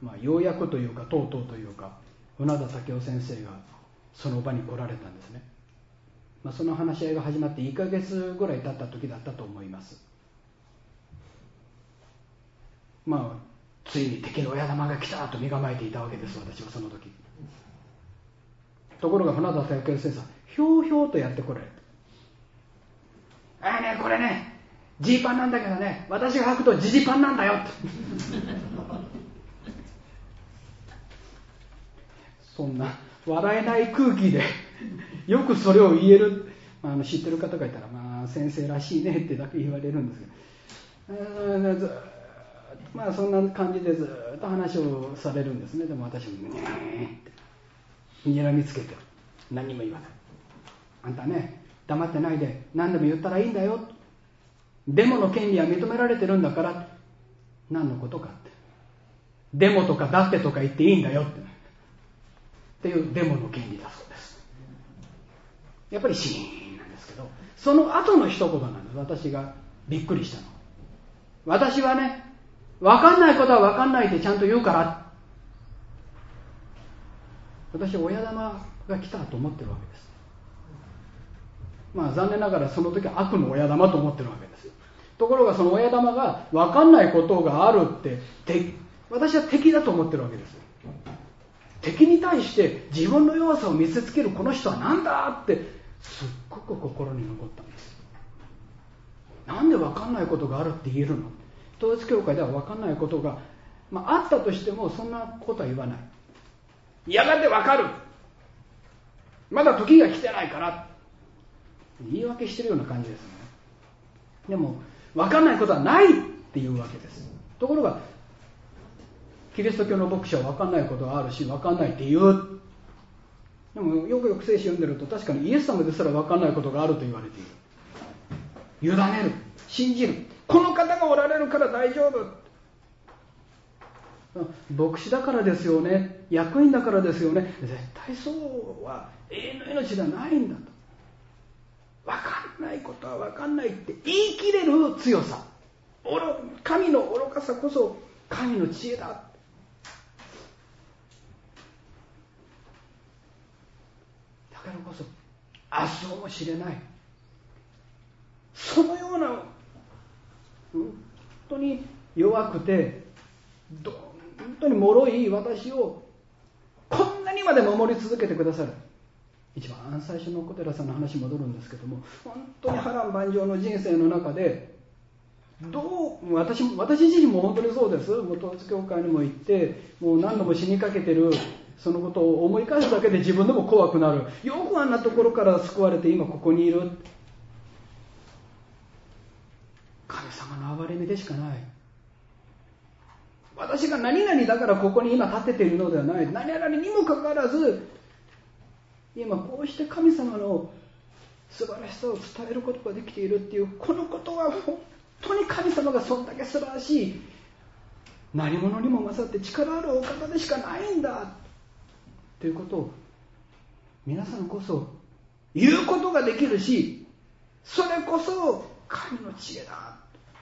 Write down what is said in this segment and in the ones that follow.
ようやくというかとうとうというか船田武雄先生がその場に来られたんですね。その話し合いが始まって1ヶ月ぐらい経った時だったと思います。ついに敵の親玉が来たと身構えていたわけです、私はその時。ところが船田武雄先生はひょうひょうとやってこられた。ねこれねジーパンなんだけどね、私が履くとジジパンなんだよってそんな笑えない空気でよくそれを言える、知ってる方がいたら先生らしいねってだけ言われるんですけど、ずっとそんな感じでずっと話をされるんですね。でも私もにらみつけて何にも言わない。あんたね黙ってないで何でも言ったらいいんだよ、デモの権利は認められてるんだから、何のことかって、デモとかだってとか言っていいんだよっていうデモの権利だそうです。やっぱりシーンなんですけど、その後の一言なんです。私がびっくりしたの。私はね分かんないことは分かんないってちゃんと言うから。私は親玉が来たと思ってるわけです。残念ながらその時は悪の親玉と思ってるわけですよ。ところがその親玉が分かんないことがあるって私は敵だと思ってるわけです。敵に対して自分の弱さを見せつけるこの人は何だってすっごく心に残ったんです。なんで分かんないことがあるって言えるの。統一教会では分かんないことが、あったとしてもそんなことは言わない。やがて分かる、まだ時が来てないから言い訳してるような感じですね。でも分かんないことはないっていうわけです。ところがキリスト教の牧師は分かんないことがあるし分かんないって言う。でもよくよく聖書読んでると確かにイエス様ですら分かんないことがあると言われている。委ねる、信じる、この方がおられるから大丈夫。牧師だからですよね、役員だからですよね、絶対そうは永遠の命ではないんだと。分かんないことは分かんないって言い切れる強さ、神の愚かさこそ神の知恵だ。だからこそ明日も知れない、そのような本当に弱くて本当に脆い私をこんなにまで守り続けてくださる。一番最初の小寺さんの話に戻るんですけども、本当に波乱万丈の人生の中で私自身も本当にそうです。もう統一教会にも行ってもう何度も死にかけてるそのことを思い返すだけで自分でも怖くなる。よくあんなところから救われて今ここにいる。神様の憐れみでしかない。私が何々だからここに今立てているのではない。何々にもかかわらず今こうして神様の素晴らしさを伝えることができているっていうこのことは本当に神様がそんだけ素晴らしい、何者にも勝って力あるお方でしかないんだということを皆さんこそ言うことができるし、それこそ神の知恵だ。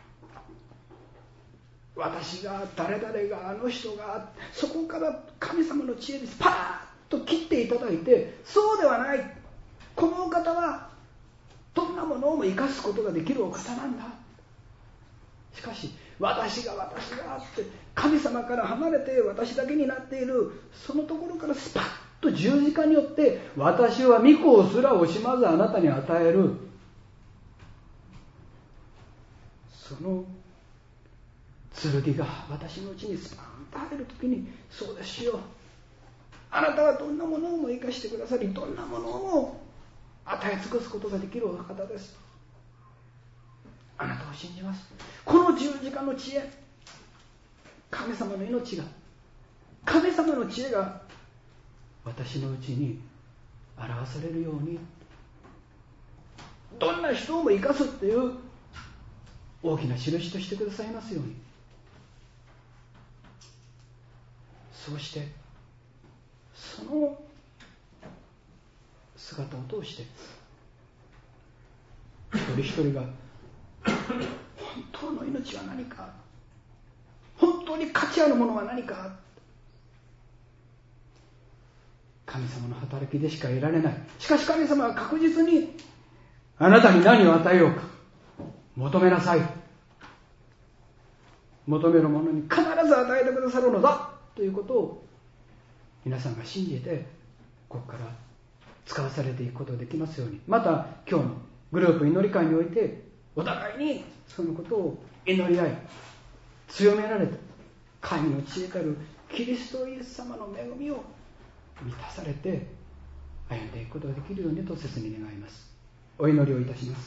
私が誰々があの人がそこから神様の知恵ですパーッと切っていただいて、そうではない、このお方はどんなものをも生かすことができるお方なんだ。しかし私がって神様から離れて私だけになっているそのところからスパッと十字架によって私は御子をすら惜しまずあなたに与える、その剣が私のうちにスパンと入るときに、そうですよ、あなたはどんなものをも生かしてくださり、どんなものをも与え尽くすことができるお方です。あなたを信じます。この十字架の知恵、神様の命が、神様の知恵が私のうちに表されるように、どんな人をも生かすっていう大きな印としてくださいますように。そうしてその姿を通して一人一人が本当の命は何か、本当に価値あるものは何か、 神様の働きでしか得られない。しかし神様は確実にあなたに何を与えようか求めなさい。求める者に必ず与えてくださるのだということを皆さんが信じて、ここから使わされていくことができますように。また今日のグループ祈り会においてお互いにそのことを祈り合い、強められて神の知恵たるキリストイエス様の恵みを満たされて歩んでいくことができるようにと切に願います。お祈りをいたします。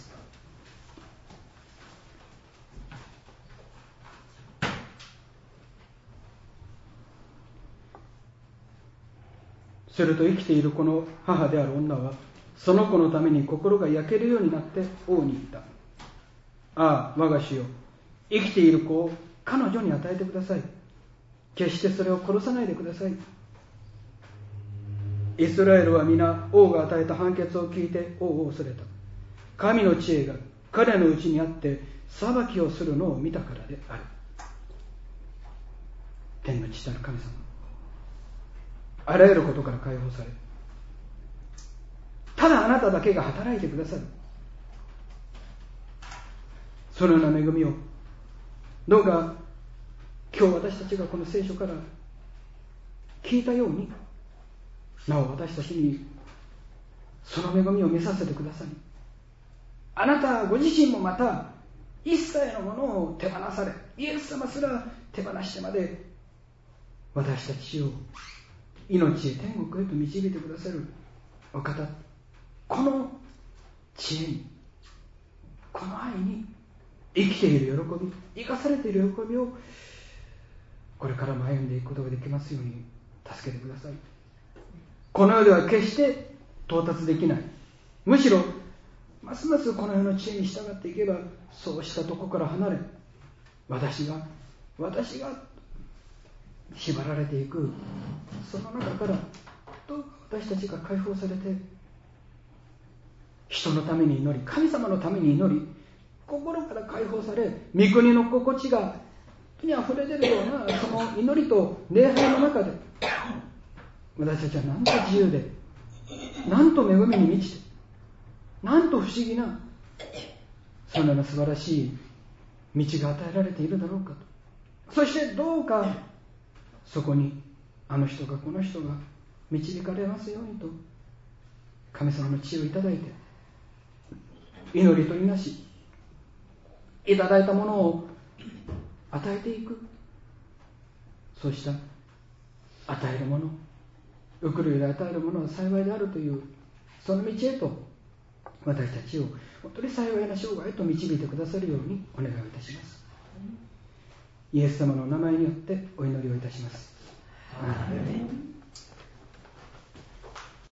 すると生きているこの母である女はその子のために心が焼けるようになって王に言った。ああ、我が主よ、生きている子を彼女に与えてください。決してそれを殺さないでください。イスラエルは皆王が与えた判決を聞いて王を恐れた。神の知恵が彼のうちにあって裁きをするのを見たからである。天の父なる神様、あらゆることから解放され、ただあなただけが働いてくださる、そのような恵みをどうか今日私たちがこの聖書から聞いたように、なお私たちにその恵みを見させてください。あなたご自身もまた一切のものを手放され、イエス様すら手放してまで私たちを命へ天国へと導いてくださるお方、この知恵に、この愛に生きている喜び、生かされている喜びをこれからも歩んでいくことができますように助けてください。この世では決して到達できない、むしろますますこの世の知恵に従っていけば、そうしたところから離れ、私が縛られていくその中から私たちが解放されて、人のために祈り、神様のために祈り、心から解放され、御国の心地がにあふれ出るようなその祈りと礼拝の中で、私たちはなんと自由で、なんと恵みに満ちて、なんと不思議なそのような素晴らしい道が与えられているだろうかと。そしてどうかそこにあの人がこの人が導かれますようにと、神様の知恵をいただいて、祈りといなしいただいたものを与えていく、そうした与えるもの、受けるより与えるものは幸いであるというその道へと、私たちを本当に幸いな生涯へと導いてくださるようにお願いをいたします。イエス様の名前によってお祈りをいたします。アーメン。